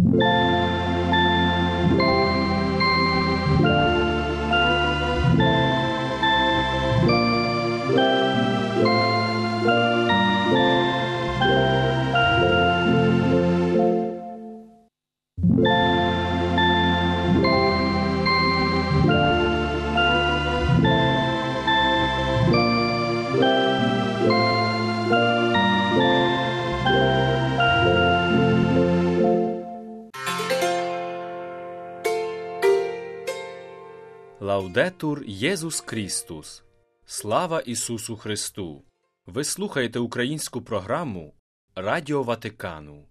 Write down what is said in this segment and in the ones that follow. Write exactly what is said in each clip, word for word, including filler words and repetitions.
Лаудетур Єсус Крістус! Слава Ісусу Христу! Ви слухаєте українську програму Радіо Ватикану.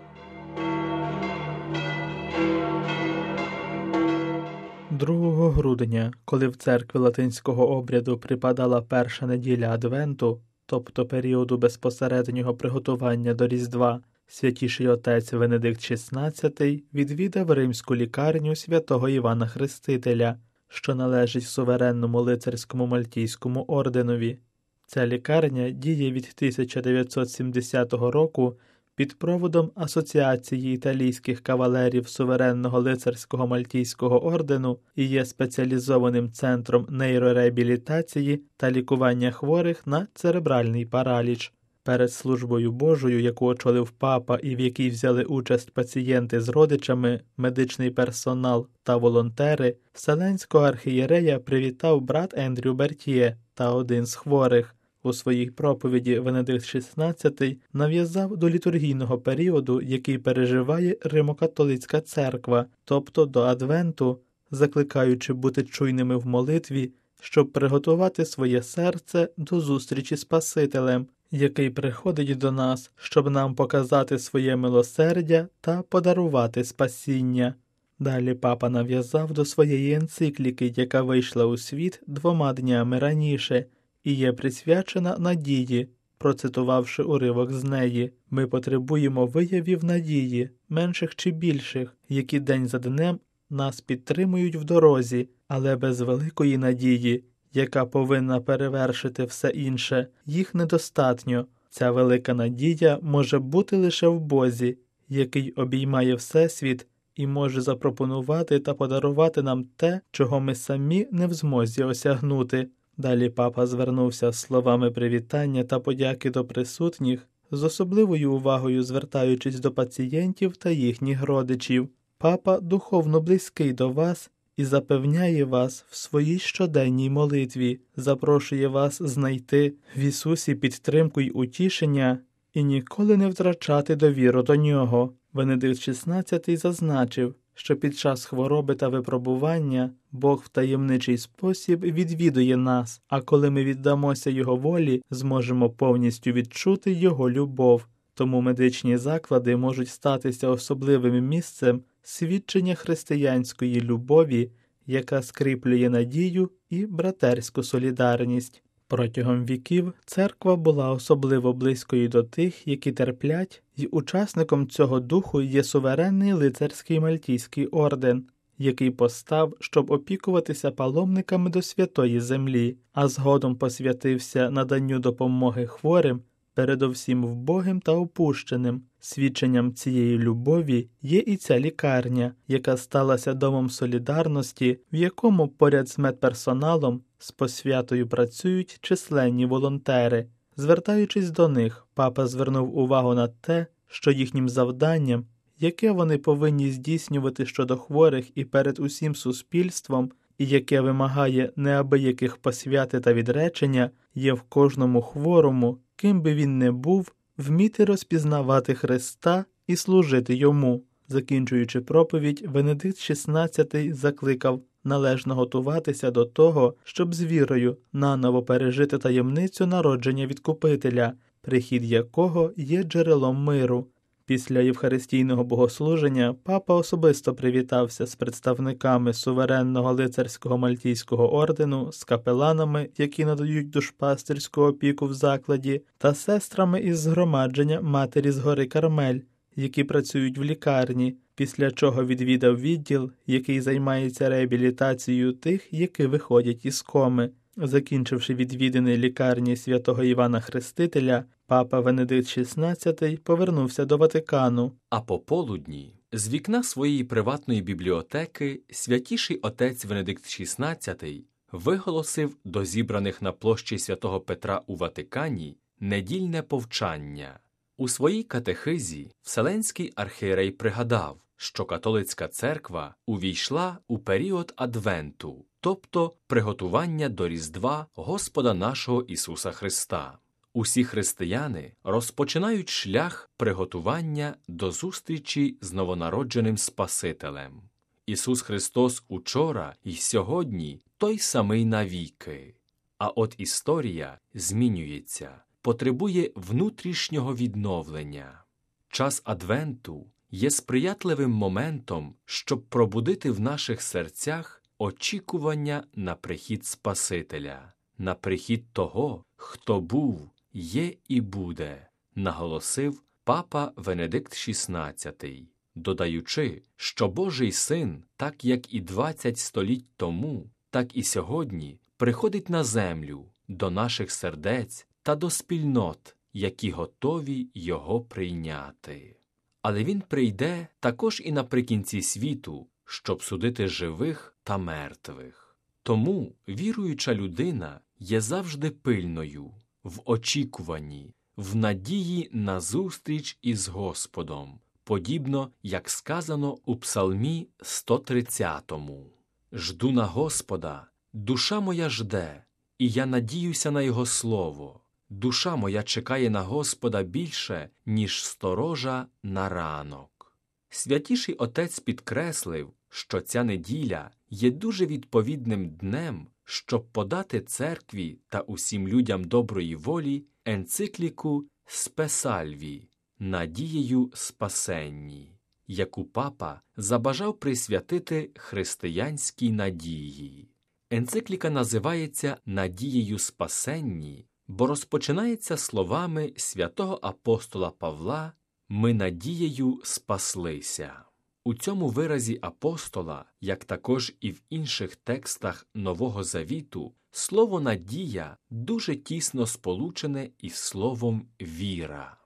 другого грудня, коли в церкві латинського обряду припадала перша неділя Адвенту, тобто періоду безпосереднього приготування до Різдва, святіший отець Венедикт шістнадцятий відвідав римську лікарню святого Івана Хрестителя, що належить суверенному лицарському мальтійському орденові. Ця лікарня діє від тисяча дев'ятсот сімдесятого року під проводом Асоціації італійських кавалерів суверенного лицарського мальтійського ордену і є спеціалізованим центром нейрореабілітації та лікування хворих на церебральний параліч. Перед службою Божою, яку очолив папа і в якій взяли участь пацієнти з родичами, медичний персонал та волонтери, вселенського архієрея привітав брат Ендрю Бертьє та один з хворих. У своїй проповіді Венедикт шістнадцятий нав'язав до літургійного періоду, який переживає Римо-католицька церква, тобто до Адвенту, закликаючи бути чуйними в молитві, щоб приготувати своє серце до зустрічі з Спасителем, який приходить до нас, щоб нам показати своє милосердя та подарувати спасіння. Далі папа нав'язав до своєї енцикліки, яка вийшла у світ двома днями раніше, і є присвячена надії, процитувавши уривок з неї. Ми потребуємо виявів надії, менших чи більших, які день за днем нас підтримують в дорозі, але без великої надії, яка повинна перевершити все інше, їх недостатньо. Ця велика надія може бути лише в Бозі, який обіймає Всесвіт і може запропонувати та подарувати нам те, чого ми самі не в змозі осягнути. Далі папа звернувся з словами привітання та подяки до присутніх, з особливою увагою звертаючись до пацієнтів та їхніх родичів. Папа духовно близький до вас і запевняє вас в своїй щоденній молитві, запрошує вас знайти в Ісусі підтримку й утішення і ніколи не втрачати довіру до Нього. Венедикт шістнадцятий зазначив, що під час хвороби та випробування Бог в таємничий спосіб відвідує нас, а коли ми віддамося Його волі, зможемо повністю відчути Його любов. Тому медичні заклади можуть статися особливим місцем свідчення християнської любові, яка скріплює надію і братерську солідарність. Протягом віків церква була особливо близькою до тих, які терплять, і учасником цього духу є суверенний лицарський мальтійський орден, який постав, щоб опікуватися паломниками до святої землі, а згодом посвятився наданню допомоги хворим, передовсім вбогим та опущеним. Свідченням цієї любові є і ця лікарня, яка сталася домом солідарності, в якому поряд з медперсоналом з посвятою працюють численні волонтери. Звертаючись до них, папа звернув увагу на те, що їхнім завданням, яке вони повинні здійснювати щодо хворих і перед усім суспільством, і яке вимагає неабияких посвяти та відречення, є в кожному хворому, ким би він не був, вміти розпізнавати Христа і служити Йому. Закінчуючи проповідь, Венедикт шістнадцятий закликав належно готуватися до того, щоб з вірою наново пережити таємницю народження Відкупителя, прихід якого є джерелом миру. Після євхаристійного богослуження папа особисто привітався з представниками суверенного лицарського мальтійського ордену, з капеланами, які надають душпастирську опіку в закладі, та сестрами із згромадження Матері з гори Кармель, які працюють в лікарні, після чого відвідав відділ, який займається реабілітацією тих, які виходять із коми. Закінчивши відвідини лікарні святого Івана Хрестителя, папа Венедикт шістнадцятий повернувся до Ватикану. А пополудні З вікна своєї приватної бібліотеки святіший отець Венедикт шістнадцятий виголосив до зібраних на площі Святого Петра у Ватикані недільне повчання. У своїй катехизі Вселенський архієрей пригадав, що католицька церква увійшла у період Адвенту, тобто приготування до Різдва Господа нашого Ісуса Христа. Усі християни розпочинають шлях приготування до зустрічі з новонародженим Спасителем. Ісус Христос учора і сьогодні той самий навіки. А от історія змінюється, потребує внутрішнього відновлення. Час Адвенту є сприятливим моментом, щоб пробудити в наших серцях очікування на прихід Спасителя, на прихід того, хто був, є і буде, наголосив папа Венедикт шістнадцятий, додаючи, що Божий Син, так як і двадцять століть тому, так і сьогодні приходить на землю, до наших сердець та до спільнот, які готові Його прийняти. Але Він прийде також і наприкінці світу, щоб судити живих та мертвих. Тому віруюча людина є завжди пильною, в очікуванні, в надії на зустріч із Господом, подібно, як сказано у Псалмі сто тридцятому. «Жду на Господа, душа моя жде, і я надіюся на Його слово. Душа моя чекає на Господа більше, ніж сторожа на ранок». Святіший отець підкреслив, що ця неділя є дуже відповідним днем, щоб подати церкві та усім людям доброї волі енцикліку «Спе сальві» «Надією спасенні», яку папа забажав присвятити християнській надії. Енцикліка називається «Надією спасенні», бо розпочинається словами святого апостола Павла «Ми надією спаслися». У цьому виразі апостола, як також і в інших текстах Нового Завіту, слово «надія» дуже тісно сполучене із словом «віра».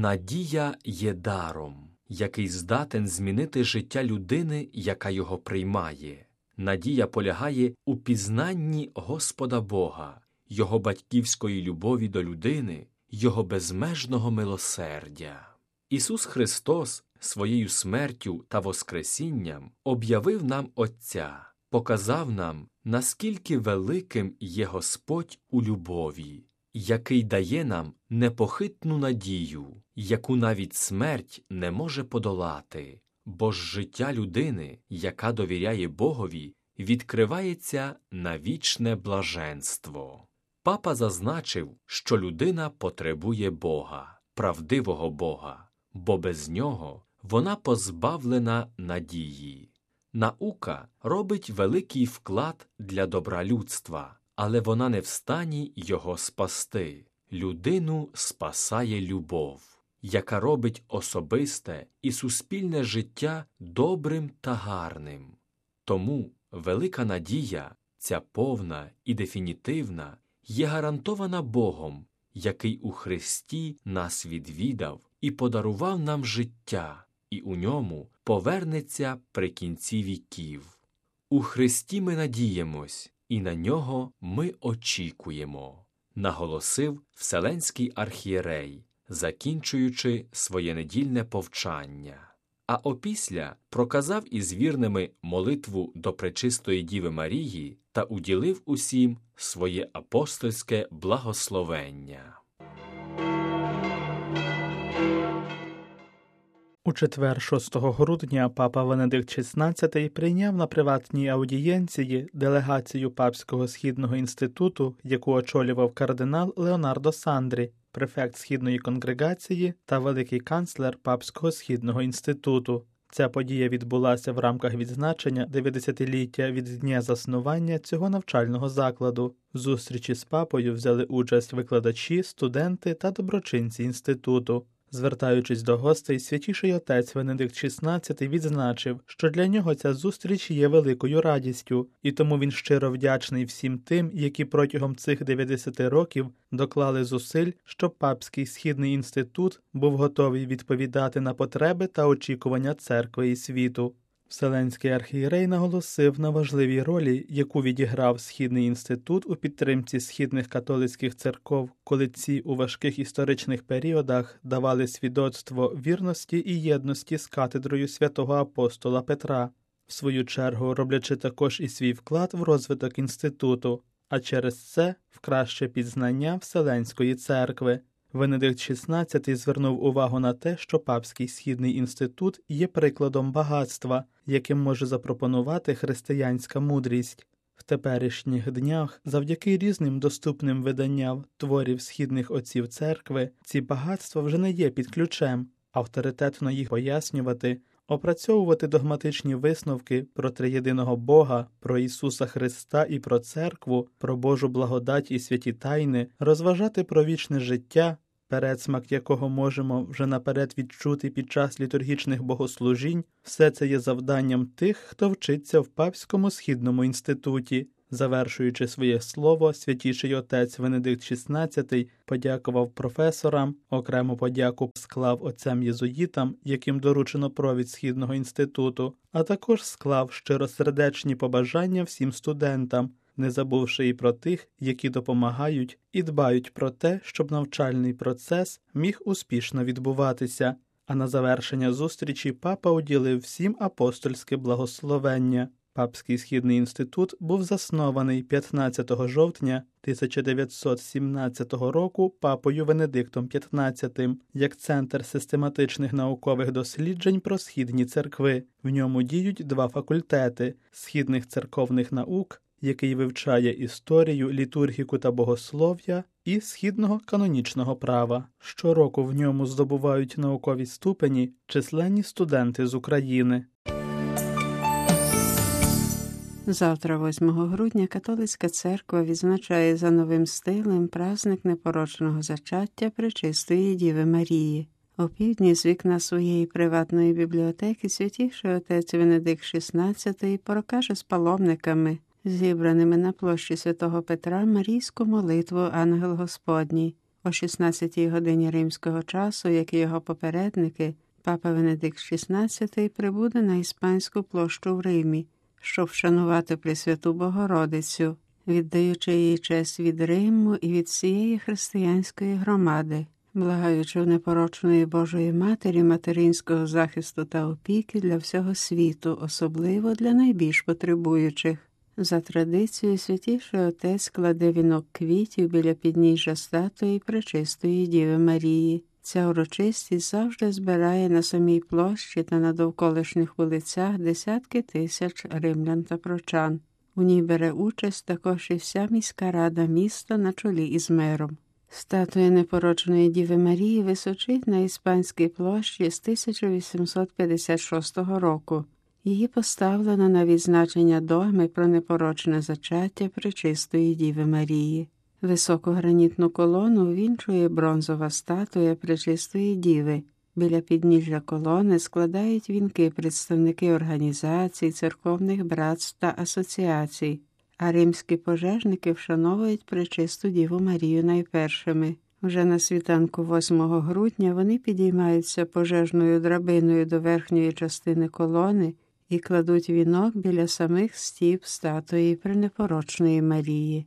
Надія є даром, який здатен змінити життя людини, яка його приймає. Надія полягає у пізнанні Господа Бога, Його батьківської любові до людини, Його безмежного милосердя. Ісус Христос своєю смертю та воскресінням об'явив нам Отця, показав нам, наскільки великим є Господь у любові, який дає нам непохитну надію, яку навіть смерть не може подолати, бо ж життя людини, яка довіряє Богові, відкривається на вічне блаженство. Папа зазначив, що людина потребує Бога, правдивого Бога, бо без нього вона позбавлена надії. Наука робить великий вклад для добра людства, але вона не в стані його спасти. Людину спасає любов, яка робить особисте і суспільне життя добрим та гарним. Тому велика надія, ця повна і дефінітивна, є гарантована Богом, який у Христі нас відвідав і подарував нам життя, і у ньому повернеться при кінці віків. У Христі ми надіємось, і на нього ми очікуємо, наголосив Вселенський архієрей, закінчуючи своє недільне повчання. А опісля проказав із вірними молитву до Пречистої Діви Марії та уділив усім своє апостольське благословення. У четвер, шостого грудня, папа Венедикт шістнадцятий прийняв на приватній аудієнції делегацію Папського Східного інституту, яку очолював кардинал Леонардо Сандрі, префект Східної конгрегації та великий канцлер Папського Східного інституту. Ця подія відбулася в рамках відзначення дев'ятдесятиліття від дня заснування цього навчального закладу. В зустрічі з папою взяли участь викладачі, студенти та доброчинці інституту. Звертаючись до гостей, святіший отець Венедикт шістнадцятий відзначив, що для нього ця зустріч є великою радістю, і тому він щиро вдячний всім тим, які протягом цих дев'ятдесят років доклали зусиль, щоб Папський Східний інститут був готовий відповідати на потреби та очікування церкви і світу. Вселенський архієрей наголосив на важливій ролі, яку відіграв Східний інститут у підтримці східних католицьких церков, коли ці у важких історичних періодах давали свідоцтво вірності і єдності з кафедрою святого апостола Петра, в свою чергу роблячи також і свій вклад в розвиток інституту, а через це в краще пізнання Вселенської церкви. Венедикт шістнадцятий звернув увагу на те, що Папський Східний інститут є прикладом багатства, яким може запропонувати християнська мудрість. В теперішніх днях, завдяки різним доступним виданням творів східних отців церкви, ці багатства вже не є під ключем. Авторитетно їх пояснювати, опрацьовувати догматичні висновки про триєдиного Бога, про Ісуса Христа і про церкву, про Божу благодать і святі тайни, розважати про вічне життя, передсмак якого можемо вже наперед відчути під час літургічних богослужінь, все це є завданням тих, хто вчиться в Папському Східному інституті. Завершуючи своє слово, святіший отець Венедикт шістнадцятий подякував професорам, окрему подяку склав отцям-єзуїтам, яким доручено провід Східного інституту, а також склав щиросердечні побажання всім студентам, не забувши і про тих, які допомагають і дбають про те, щоб навчальний процес міг успішно відбуватися. А на завершення зустрічі папа уділив всім апостольське благословення. Папський Східний інститут був заснований п'ятнадцятого жовтня тисяча дев'ятсот сімнадцятого року папою Венедиктом п'ятнадцятим як центр систематичних наукових досліджень про східні церкви. В ньому діють два факультети – східних церковних наук, який вивчає історію, літургіку та богослов'я, і східного канонічного права. Щороку в ньому здобувають наукові ступені численні студенти з України. Завтра, восьмого грудня, католицька церква відзначає за новим стилем праздник непорочного зачаття Пречистої Діви Марії. Опівдні з вікна своєї приватної бібліотеки святіший отець Венедикт шістнадцятий прокаже з паломниками, зібраними на площі святого Петра, марійську молитву «Ангел Господній». О шістнадцятій годині римського часу, як і його попередники, папа Венедикт шістнадцятий прибуде на Іспанську площу в Римі, щоб вшанувати Пресвяту Богородицю, віддаючи їй честь від Риму і від всієї християнської громади, благаючи в непорочної Божої Матері материнського захисту та опіки для всього світу, особливо для найбільш потребуючих. За традицією, святіший отець кладе вінок квітів біля підніжжя статуї Пречистої Діви Марії. Ця урочистість завжди збирає на самій площі та на довколишніх вулицях десятки тисяч римлян та прочан. У ній бере участь також і вся міська рада міста на чолі із мером. Статуя непорочної Діви Марії височить на Іспанській площі з тисяча вісімсот п'ятдесят шостого року. Її поставлено на відзначення догми про непорочне зачаття Пречистої Діви Марії. Високу гранітну колону вінчує бронзова статуя Пречистої Діви. Біля підніжжя колони складають вінки представники організацій, церковних братств та асоціацій, а римські пожежники вшановують Пречисту Діву Марію найпершими. Вже на світанку восьмого грудня вони підіймаються пожежною драбиною до верхньої частини колони і кладуть вінок біля самих стіп статуї Пренепорочної Марії.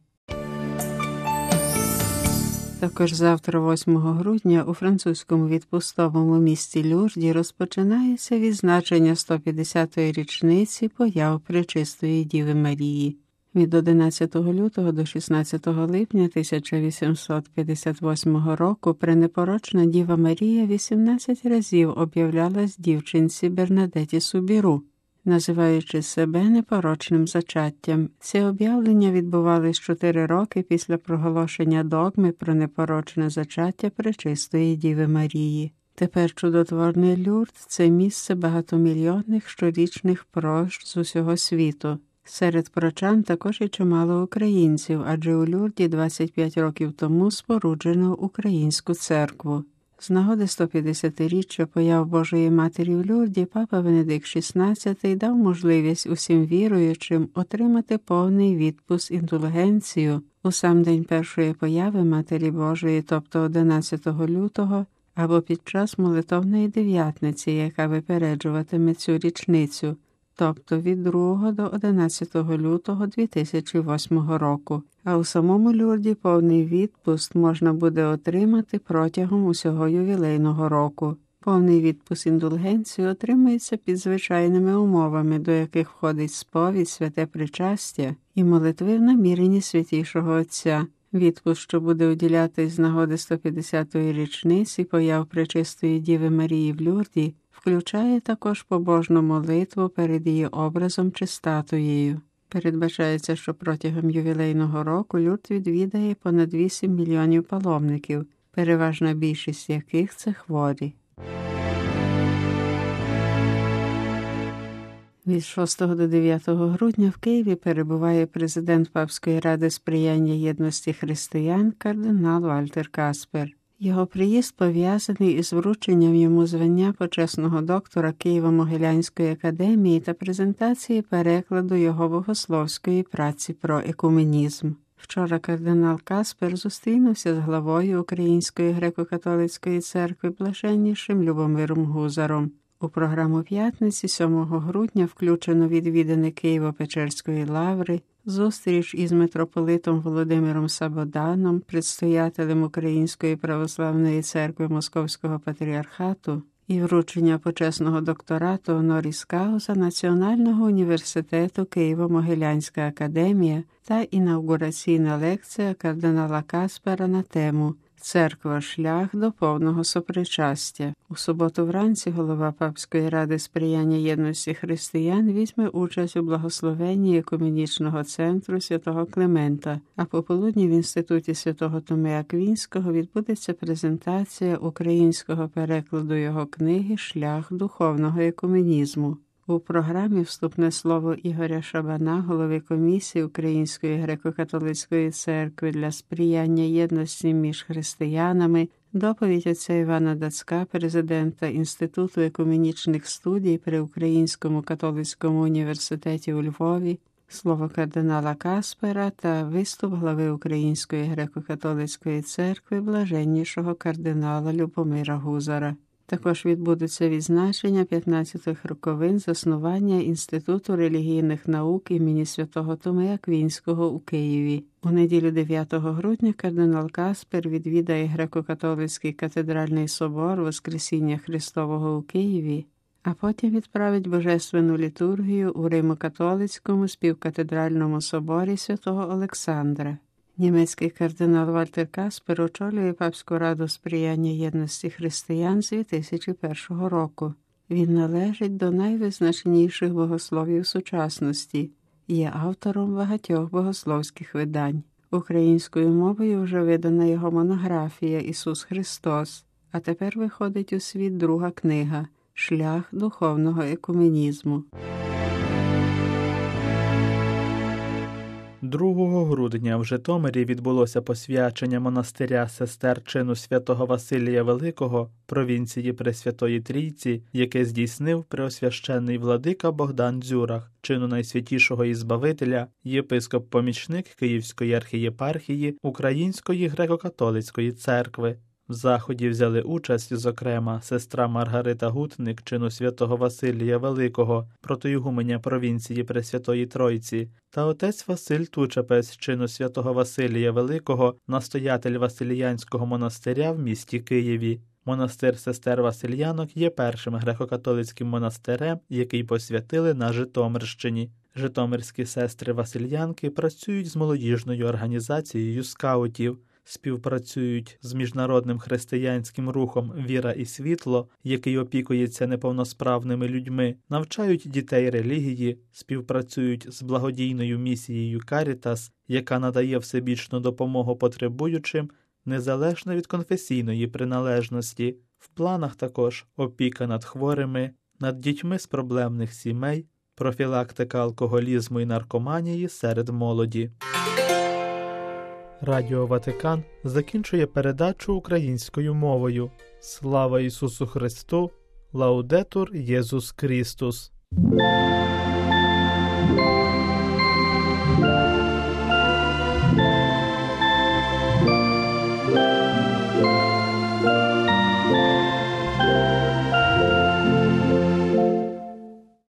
Також завтра, восьмого грудня, у французькому відпустовому місті Люрді розпочинається відзначення сто п'ятдесятої річниці появ Пречистої Діви Марії. Від одинадцятого лютого до шістнадцятого липня тисяча вісімсот п'ятдесят восьмого року Пренепорочна Діва Марія вісімнадцять разів об'являлась дівчинці Бернадеті Субіру, називаючи себе непорочним зачаттям. Ці об'явлення відбувались чотири роки після проголошення догми про непорочне зачаття Пречистої Діви Марії. Тепер чудотворний Люрд – це місце багатомільйонних щорічних прощ з усього світу. Серед прочан також і чимало українців, адже у Люрді двадцять п'ять років тому споруджено українську церкву. З нагоди сто п'ятдесятиріччя появ Божої Матері в Люрді папа Венедикт шістнадцятий дав можливість усім віруючим отримати повний відпуск індульгенцію у сам день першої появи Матері Божої, тобто одинадцятого лютого, або під час молитовної дев'ятниці, яка випереджуватиме цю річницю, тобто від другого до одинадцятого лютого дві тисячі восьмого року. А у самому Люрді повний відпуск можна буде отримати протягом усього ювілейного року. Повний відпуск індульгенції отримується під звичайними умовами, до яких входить сповідь, святе причастя і молитви в наміренні Святішого Отця. Відпуск, що буде уділятись з нагоди сто п'ятдесятої річниці появ Пречистої Діви Марії в Люрді, включає також побожну молитву перед її образом чи статуєю. Передбачається, що протягом ювілейного року Люрд відвідає понад вісім мільйонів паломників, переважна більшість яких – це хворі. Від шостого до дев'ятого грудня в Києві перебуває президент Папської ради сприяння єдності християн кардинал Вальтер Каспер. Його приїзд пов'язаний із врученням йому звання почесного доктора Києво-Могилянської академії та презентації перекладу його богословської праці про екуменізм. Вчора кардинал Каспер зустрінувся з главою Української греко-католицької церкви блаженнішим Любомиром Гузаром. У програму п'ятниці сьомого грудня включено відвідини Києво-Печерської лаври, зустріч із митрополитом Володимиром Сабоданом, предстоятелем Української православної церкви Московського патріархату і вручення почесного докторату Honoris Causa Національного університету Києво-Могилянська академія та інаугураційна лекція кардинала Каспера на тему «Церква – шлях до повного сопричастя». У суботу вранці голова Папської ради сприяння єдності християн візьме участь у благословенні екуменічного центру святого Климента, а пополудні в Інституті святого Томи Аквінського відбудеться презентація українського перекладу його книги «Шлях духовного екуменізму». У програмі вступне слово Ігоря Шабана, голови комісії Української греко-католицької церкви для сприяння єдності між християнами, доповідь отця Івана Дацька, президента Інституту екуменічних студій при Українському католицькому університеті у Львові, слово кардинала Каспера та виступ глави Української греко-католицької церкви блаженнішого кардинала Любомира Гузара. Також відбудуться відзначення п'ятнадцятих роковин заснування Інституту релігійних наук імені святого Томи Аквінського у Києві. У неділю дев'ятого грудня кардинал Каспер відвідає Греко-католицький катедральний собор Воскресіння Христового у Києві, а потім відправить божественну літургію у Римо-католицькому співкатедральному соборі святого Олександра. Німецький кардинал Вальтер Каспер очолює Папську раду сприяння єдності християн з дві тисячі першого року. Він належить до найвизначніших богословів сучасності, є автором багатьох богословських видань. Українською мовою вже видана його монографія «Ісус Христос», а тепер виходить у світ друга книга «Шлях духовного екуменізму». другого грудня в Житомирі відбулося посвячення монастиря сестер чину святого Василія Великого провінції Пресвятої Трійці, яке здійснив преосвященний владика Богдан Дзюрах, чину найсвятішого Ізбавителя, єпископ-помічник Київської архієпархії Української греко-католицької церкви. В заході взяли участь, зокрема, сестра Маргарита Гутник, чину святого Василія Великого, протоігуменя провінції Пресвятої Тройці, та отець Василь Тучапець, чину святого Василія Великого, настоятель Василіянського монастиря в місті Києві. Монастир сестер Васильянок є першим греко-католицьким монастирем, який посвятили на Житомирщині. Житомирські сестри Васильянки працюють з молодіжною організацією скаутів, співпрацюють з міжнародним християнським рухом «Віра і світло», який опікується неповносправними людьми, навчають дітей релігії, співпрацюють з благодійною місією «Карітас», яка надає всебічну допомогу потребуючим, незалежно від конфесійної приналежності. В планах також опіка над хворими, над дітьми з проблемних сімей, профілактика алкоголізму і наркоманії серед молоді. Радіо Ватикан закінчує передачу українською мовою. Слава Ісусу Христу! Лаудетур Єсус Христос!